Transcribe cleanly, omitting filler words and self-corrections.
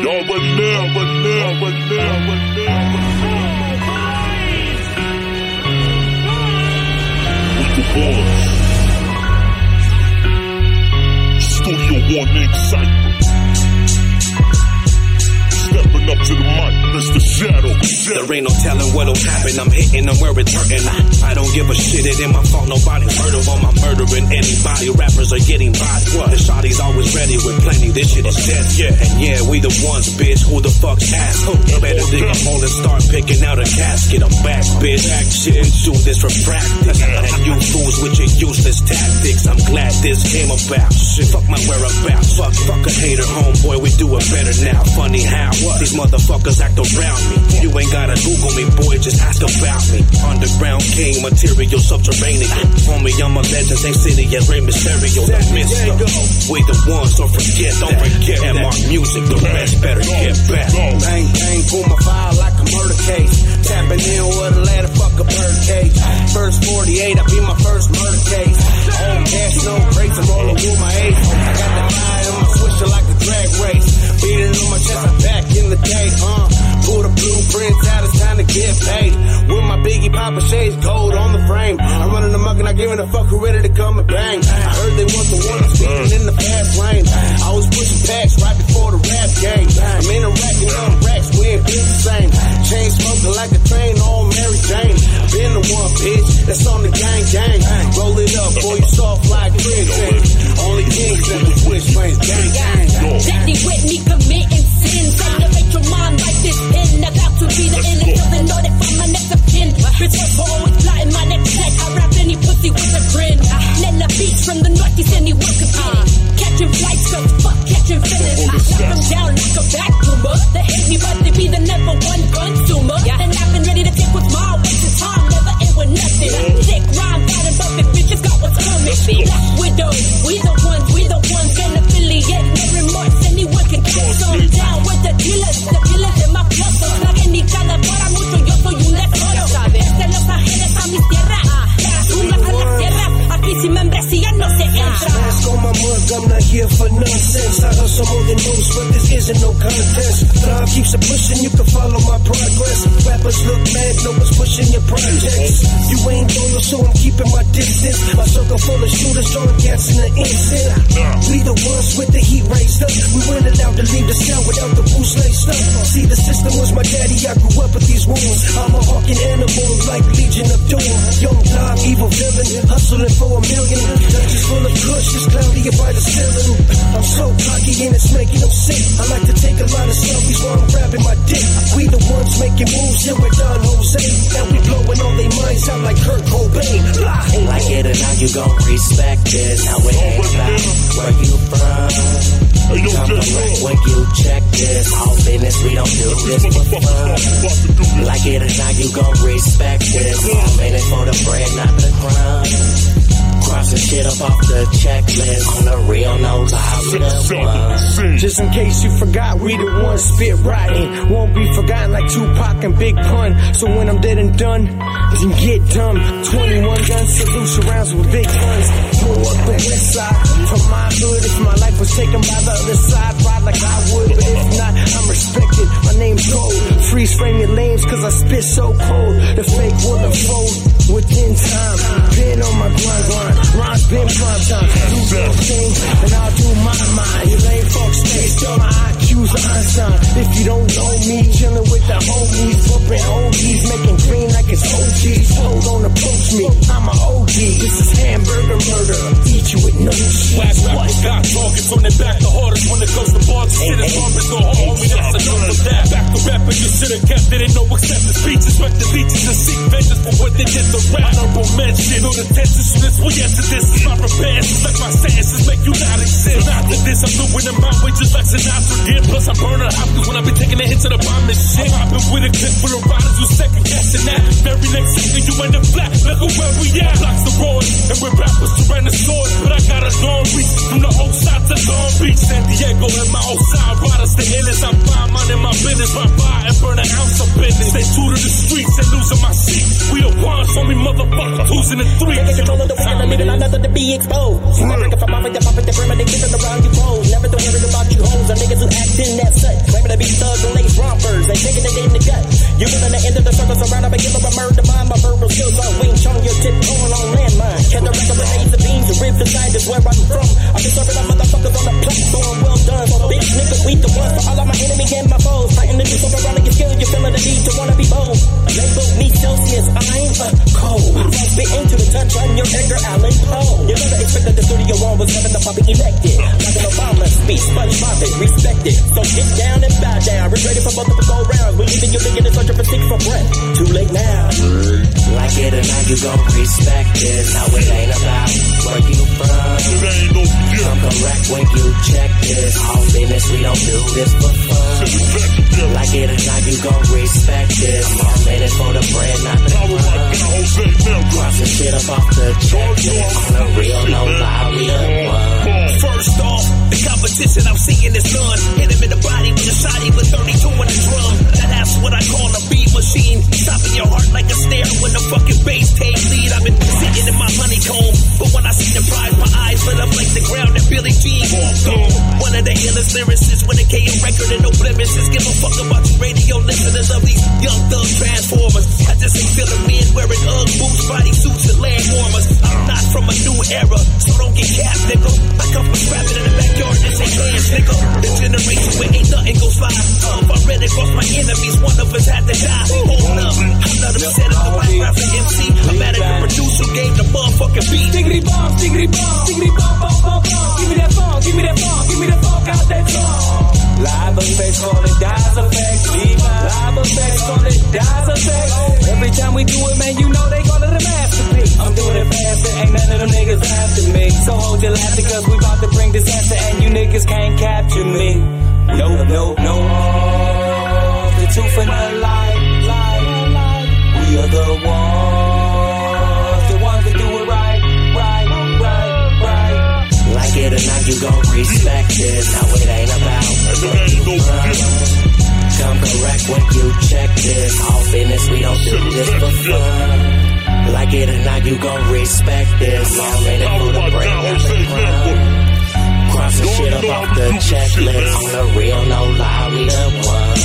already know. With the boys. Studio One Excitement. Stepping up to the mic, Mr. Shadow. There ain't no telling what'll happen. I'm hitting them where it's hurting. I don't give a shit, it ain't my fault. Nobody heard of them. I'm murdering anybody. Rappers are getting bodied. The shotty's always ready with plenty. This shit is dead. Yeah, and yeah, we the ones, bitch. Who the fuck asked? Better dig a hole and start picking out a casket. I'm back, bitch. Shit, do this for practice. And you fools with your useless tactics. I'm glad this came about. Shit, fuck my whereabouts. Fuck a hater, homeboy. We do it better now. Funny how these motherfuckers act around me. You ain't gotta Google me, boy, just ask about me. Underground king, material subterranean. Homie, I'm a legend, same city as Rey Mysterio. The mister, we the ones, don't forget. MR Music, the rest better get back. Bang, bang, pull my file like a murder case. Tapping in with a ladder, fuck a bird cage. First 48, I be my first murder case. Home cash, no breaks, I'm rolling with my ace. I got the fire in my swisher like a drag race. Beating on my chest, I'm back in the day, Pull the blueprints out, it's time to get paid. With my Biggie Papa shades, gold on the frame. I'm running amok and not giving a fuck who ready to come and bang. I heard they want the one speeding in the fast lane. I was pushing packs right before the rap game. I'm interacting on racks, we ain't been the same. Chain smoking like a train on Mary Jane. Been the one, bitch, that's on the gang. Roll it up, boy, you soft like Prince. Only kings that the switch lanes, gang. Daddy with me committing sins. Elevate your mind like this pen. About to be the illest of the Lord if I'm my next of kin. Bitch, I'm always flying my next neck. I rap any pussy with a grin. Nella Beach from the northeast, anyone could get it. Catching flights, so fuck catching feelings. I shut them down like a vacuumer. They hate me, but they be the number one consumer. And I've been ready to take what's my waste of time. Never end with nothing. Dick rhyme, fighting perfect bitches got what's coming. Black Widow, we the ones, can't affiliate, no remorse. Anyone can catch some down with the dealers in my club. La genicada para mucho, yo soy un tesoro. Desde Los Ángeles a mis tierras, de las junglas a las tierras, aquí sin membresía no se entra. Mask on my mug, I'm not here for nonsense. I hustle more than most, but this isn't no contest. Thrive keeps it pushing, you can follow my progress. Rappers look mad, no one's pushing your projects. You ain't loyal, so I'm keeping my distance. My circle full of shooters, throwing gas in the instant. We the ones with the heat raised up. We went allowed to leave the cell without the boots laced up. See, the system was my daddy, I grew up with these wounds. I'm a hawking animal like Legion of Doom. Young dog, evil villain, hustling for $1 million. Dungeons full of kush, it's cloudy by the ceiling. I'm so cocky and it's making them sick. I like to take a lot of selfies while I'm grabbing my dick. We the ones making moves, here with Don Jose. And we blowing all their minds out like Kurt Cobain. Like it or not, you gon' respect this. Now it ain't about where you from. Come correct when you check this. All business, we don't do this for fun. Like it or not, you gon' respect this. I'm in it for the bread, not the crumb. Crossing shit up off the checklist. On the real, no lie, we the one. Just in case you forgot, we the ones spit rotten. Won't be forgotten like Tupac and Big Pun. So when I'm dead and done, then get dumb. 21 guns, salute surrounds with big guns. Pull up the west side from my hood. If my life was taken by the other side, ride like I would. But if not, I'm respected. My name's Gold. Freeze frame your lanes, cause I spit so cold. The fake will unfold within time. Been on my grind. Rhymes been prime time. Do your thing, and I'll do my mind. You lame fuck space, till my IQ's Einstein. If you don't know me, chillin' with the homies, bumpin' oldies, making green like it's OGs. Hold on, approach me, I'm a OG. This is hamburger murder. Eat you with no shit. Wax rappers got targets on their back. The hardest when it goes to bars. Shit is garbage, go home, homie, that's enough of that. Back to rapping, you should've kept it. Ain't no accepted speeches. Wreck the beaches and seek vengeance for what they did to rap. Honorable mention, no detention, so this we answer this. Is my repentance, like my sentences make you not exist. After this, I'm doing it my way, just like Sinatra did. Plus, I'm burning Hopkins when I be taking a hit to the bomb and shit. I'm hopping with a clip for the riders who second guessing that. Very next second, you end up flat. Look at where we at. Blocks the road, and we're rappers surround the sword. But I got a long reach from the old side to Long Beach, San Diego, and my old side riders. The illest, I'm fine, minding my business. Ride by and burn an ounce of business. Stay true to the streets and losing my seat. We the ones, on me motherfuckers, who's in the three. Taking control of the world, I'm even another to be exposed. Never think if I'm off at the pump at the brim, and they get on the round you pose. Never to worry about you hoes or niggas who actin' that such. Never to be We the ones for all of my enemies and my foes. Fighting to do something around your skill, you feeling the need to wanna be bold. Label me Celsius, I'm cold. Spit into the touch on your Edgar Allan Poe. You never expected the studio one was having the puppet elected. Like an Obama speech, SpongeBob it, respect it. So get down and bow down. We're ready for both of the go rounds. We leaving you thinking it's searching for six for breath. Too late now. Like it or not, you gon' respect it. Now it ain't about where you from. I'm correct when you check this. All business, we don't do this for fun. Like it or not, you gon' respect this. I'm all in it for the bread, not the fun. Crossing shit up off the checklist. On the real, no lie, we done won. First off, the competition I'm seeing is done. Hit him in the body with a shot, even 32 in the drum. That's what I call a beat machine. Stopping your heart like a snare when the fucking bass take lead. I've been sitting in my honeycomb, but when I see the prize, my eyes lit up like the ground that Billie Jean walked on. One of the illest lyricists with a KM record and no blemishes. Give a fuck about you radio listeners of these young thug transformers. I just ain't feeling men wearing Ugg boots, body suits, and land warmers. I'm not from a new era, so don't get capped, nigga. I come from scrapping in the backyard, this ain't hands, nigga. The generation where ain't nothing goes by. I read across my enemies, one of us had to die. Hold up, I'm not upset at the white rapper MC. I'm mad at the producer, gave the motherfucking beat. Diggity bomb, diggity bomb, diggity bomb, bomb, bomb, bomb. Give me that bomb, give me that bomb, give me that bomb out that song. Live effects, call it dies effects. Live effects, call it dies effects. Every time we do it, man, you know they call it a masterpiece. I'm doing it faster, ain't none of them niggas after me. So hold your laughter, cause we about to bring disaster, and you niggas can't capture me. No, no, no. The truth and the lie. We are the ones that do it right. Like it or not, you gon' respect this. Now it ain't about where you from. Come correct when you check this. All business, we don't do this for fun. Like it or not, you gon' respect this. All in it for the bread, not the crumb. Crossing shit up off the checklist. On the real, no lie, we the one.